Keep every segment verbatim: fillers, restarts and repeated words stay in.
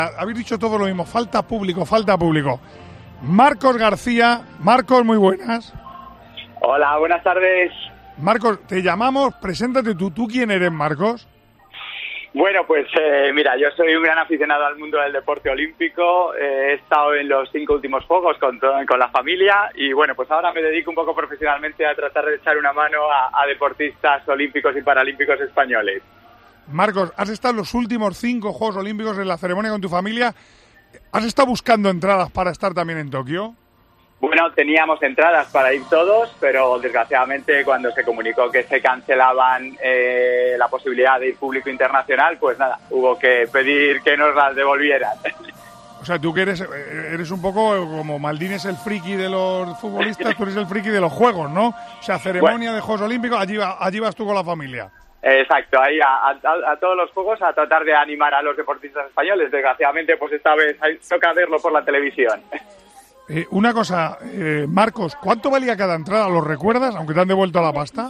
Habéis dicho todo lo mismo, falta público, falta público. Marcos García. Marcos, muy buenas. Hola, buenas tardes. Marcos, te llamamos, preséntate tú. ¿Tú quién eres, Marcos? Bueno, pues eh, mira, yo soy un gran aficionado al mundo del deporte olímpico. Eh, he estado en los cinco últimos Juegos con, con la familia y bueno, pues ahora me dedico un poco profesionalmente a tratar de echar una mano a, a deportistas olímpicos y paralímpicos españoles. Marcos, has estado en los últimos cinco Juegos Olímpicos en la ceremonia con tu familia. ¿Has estado buscando entradas para estar también en Tokio? Bueno, teníamos entradas para ir todos, pero desgraciadamente cuando se comunicó que se cancelaban eh, la posibilidad de ir público internacional, pues nada, hubo que pedir que nos las devolvieran. O sea, tú que eres, eres un poco como Maldini es el friki de los futbolistas, tú eres el friki de los Juegos, ¿no? O sea, ceremonia bueno. de Juegos Olímpicos, allí, va, allí vas tú con la familia. Exacto, ahí a, a, a todos los Juegos a tratar de animar a los deportistas españoles. Desgraciadamente, pues esta vez toca verlo por la televisión. Eh, una cosa, eh, Marcos, ¿cuánto valía cada entrada? ¿Lo recuerdas, aunque te han devuelto la pasta?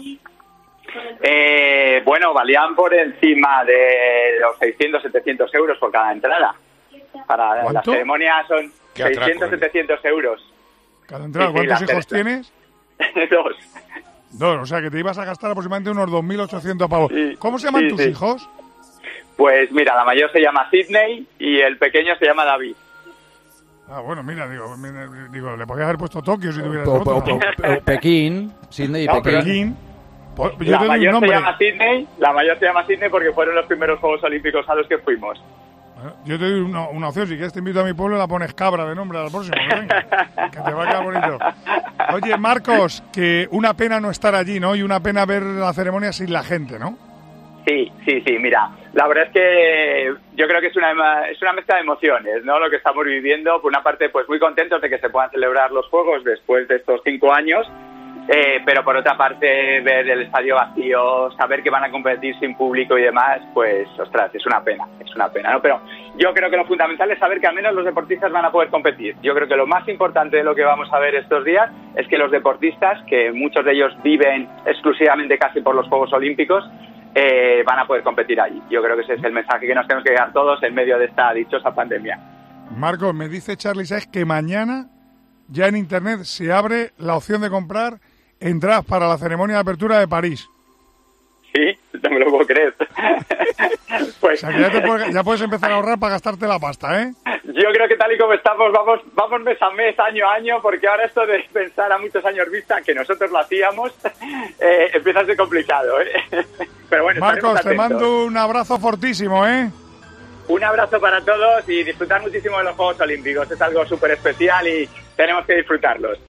Eh, bueno, valían por encima de los seiscientos, setecientos euros por cada entrada. Para ¿Cuánto? la ceremonia son seiscientos, atraco, setecientos euros. ¿Cada entrada? Sí, sí, ¿Cuántos hijos tercera. tienes? Dos. Dos, o sea que te ibas a gastar aproximadamente unos dos mil ochocientos pavos. Sí, ¿Cómo se llaman sí, tus sí. hijos? Pues mira, la mayor se llama Sydney y el pequeño se llama David. Ah, bueno, mira, digo, mira, digo le podías haber puesto Tokio si tuvieras O, otro, o- ¿no? o- o Pekín, Sydney y No, pero- Pekín. Pekín. Pues, yo La te doy un mayor se nombre. llama Sydney, la mayor se llama Sydney porque fueron los primeros Juegos Olímpicos a los que fuimos. Bueno, yo te doy una, una opción, si quieres te invito a mi pueblo y la pones Cabra de nombre al próximo, que venga, que te va a quedar bonito. Oye, Marcos, que una pena no estar allí, ¿no? Y una pena ver la ceremonia sin la gente, ¿no? Sí, sí, sí, mira, la verdad es que yo creo que es una es una mezcla de emociones, ¿no? Lo que estamos viviendo, por una parte, pues muy contentos de que se puedan celebrar los Juegos después de estos cinco años, eh, pero por otra parte, ver el estadio vacío, saber que van a competir sin público y demás, pues, ostras, es una pena, es una pena, ¿no? Pero yo creo que lo fundamental es saber que al menos los deportistas van a poder competir. Yo creo que lo más importante de lo que vamos a ver estos días es que los deportistas, que muchos de ellos viven exclusivamente casi por los Juegos Olímpicos, Eh, van a poder competir allí. Yo creo que ese es el mensaje que nos tenemos que dar todos en medio de esta dichosa pandemia. Marcos, me dice Charlie Sáez que mañana ya en Internet se abre la opción de comprar entradas para la ceremonia de apertura de París. Sí, no me lo puedo creer. Pues O sea, que ya, te puedes, ya puedes empezar a ahorrar para gastarte la pasta, ¿eh? yo creo que tal y como estamos, vamos vamos mes a mes, año a año, porque ahora esto de pensar a muchos años vista, que nosotros lo hacíamos, eh, empieza a ser complicado, ¿eh? Pero bueno, Marcos, estaremos te atentos. mando un abrazo fortísimo, ¿eh? Un abrazo para todos y disfrutar muchísimo de los Juegos Olímpicos. Es algo súper especial y tenemos que disfrutarlos.